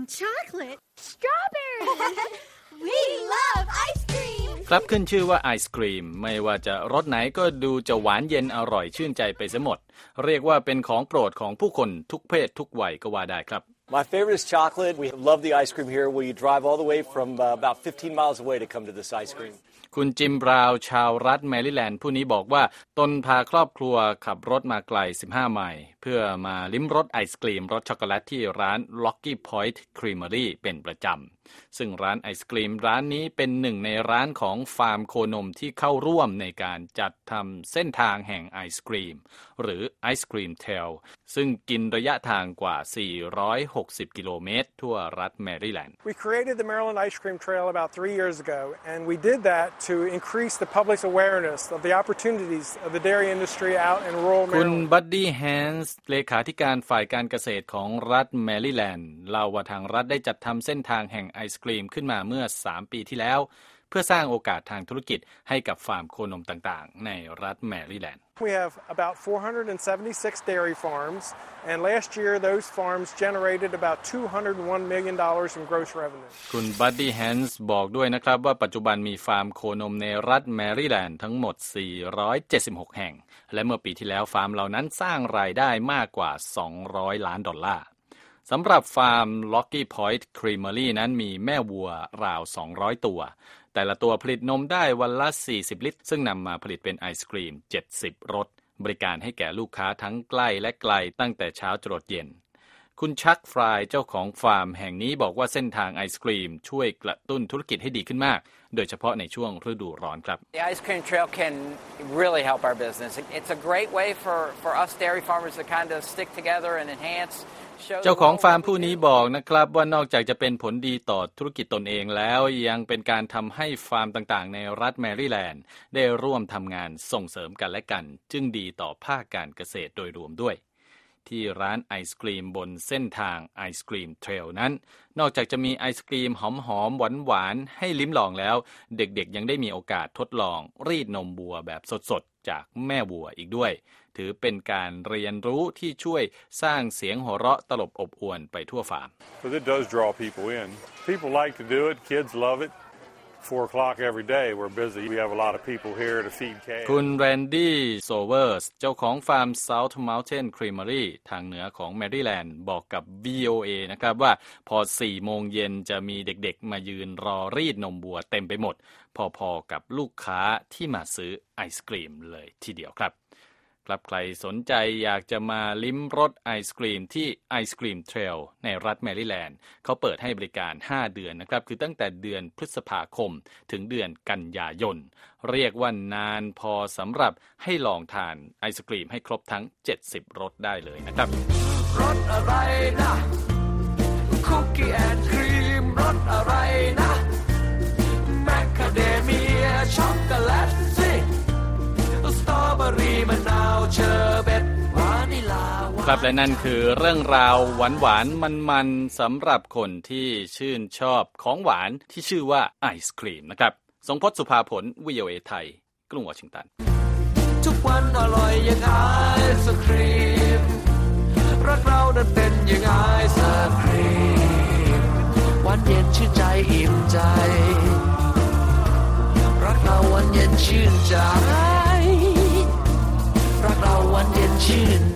chocolate. Strawberry. We love ice cream. ครับขึ้นชื่อว่าไอศกรีมไม่ว่าจะรสไหนก็ดูจะหวานเย็นอร่อยชื่นใจไปเสียหมดเรียกว่าเป็นของโปรดของผู้คนทุกเพศทุกวัยก็ว่าได้ครับ My favorite is chocolate. We love the ice cream here. We drive all the way from about 15 miles away to come to this ice cream. คุณจิมบราวน์ชาวรัฐแมริแลนด์ผู้นี้บอกว่าตนพาครอบครัวขับรถมาไกล15ไมล์เพื่อมาลิ้มรสไอศกรีมรสช็อกโกแลตที่ร้าน Rocky Point Creamery เป็นประจำซึ่งร้านไอศกรีมร้านนี้เป็นหนึ่งในร้านของฟาร์มโคนมที่เข้าร่วมในการจัดทำเส้นทางแห่งไอศกรีมหรือไอศกรีมเทลซึ่งกินระยะทางกว่า460กิโลเมตรทั่วรัฐแมริแลนด์ We created the Maryland Ice Cream Trail about 3 years ago and we did that to increase the public's awareness of the opportunities of the dairy industry out in rural Maryland คุณบัดดี้แฮนส์เลขาธิการฝ่ายการเกษตรของรัฐแมริแลนด์เล่าว่าทางรัฐได้จัดทำเส้นทางแห่งไอศกรีมขึ้นมาเมื่อ3ปีที่แล้วเพื่อสร้างโอกาสทางธุรกิจให้กับฟาร์มโคนมต่างๆในรัฐแมริแลนด์ We have about 476 dairy farms and last year those farms generated about $201 million in gross revenue คุณบัดดี้แฮนส์บอกด้วยนะครับว่าปัจจุบันมีฟาร์มโคนมในรัฐแมริแลนด์ทั้งหมด476แห่งและเมื่อปีที่แล้วฟาร์มเหล่านั้นสร้างรายได้มากกว่า$200 ล้านสำหรับฟาร์ม Rocky Point Creamery นั้นมีแม่วัวราว200ตัวแต่ละตัวผลิตนมได้วันละ40ลิตรซึ่งนำมาผลิตเป็นไอศกรีม70รสบริการให้แก่ลูกค้าทั้งใกล้และไกลตั้งแต่เช้าจรดเย็นคุณชักฟรายเจ้าของฟาร์มแห่งนี้บอกว่าเส้นทางไอศกรีมช่วยกระตุ้นธุรกิจให้ดีขึ้นมากโดยเฉพาะในช่วงฤดูร้อนครับ The ice cream trail can really help our business. It's a great way for us dairy farmers to kind of stick together and enhance เจ้าของฟาร์มผู้นี้บอกนะครับว่านอกจากจะเป็นผลดีต่อธุรกิจตนเองแล้วยังเป็นการทำให้ฟาร์มต่างๆในรัฐแมริแลนด์ได้ร่วมทำงานส่งเสริมกันและกันจึงดีต่อภาคการเกษตรโดยรวมด้วยที่ร้านไอศกรีมบนเส้นทางไอศกรีมเทรลนั้นนอกจากจะมีไอศกรีมหอมๆหวานๆให้ลิ้มลองแล้วเด็กๆยังได้มีโอกาสทดลองรีดนมวัวแบบสดๆจากแม่วัวอีกด้วยถือเป็นการเรียนรู้ที่ช่วยสร้างเสียงหัวเราะตลบอบอวลไปทั่วฟาร์ม But it does draw people in. People like to do it. Kids love it. 4 o'clock every day. We're busy. We have a lot of people here to feed calves. คุณแรนดี้โซเวอร์สเจ้าของฟาร์ม South Mountain Creamery ทางเหนือของแมริแลนด์บอกกับ VOA นะครับว่าพอ 4 โมงเย็นจะมีเด็กๆมายืนรอรีดนมวัวเต็มไปหมดพอๆกับลูกค้าที่มาซื้อไอศกรีมเลยทีเดียวครับใครสนใจอยากจะมาลิ้มรสไอศกรีมที่ไอศกรีมเทรลในรัฐแมริแลนด์เขาเปิดให้บริการ5เดือนนะครับคือตั้งแต่เดือนพฤษภาคมถึงเดือนกันยายนเรียกว่านานพอสำหรับให้ลองทานไอศกรีมให้ครบทั้ง70รสได้เลยนะครับรสอะไรนะคุกกี้แอนด์ครีมรสอะไรนะแมคคาเดเมียช็อกโกแลตสตรอเบอรี่มะนาวเชอร์เบตวานิลาครับและนั่นคือเรื่องราวหวานมันสำหรับคนที่ชื่นชอบของหวานที่ชื่อว่าไอศกรีมนะครับทรงพจน์สุภาผล VOA ไทยกรุงวอชิงตันทุกวันอร่อยอย่างไอศกรีมรักเรานั้นเป็นอย่างไอศกรีมวันเย็นชื่นใจอิ่มใจรักเราวันเย็นชื่นใจรักเราวันเย็นชื่น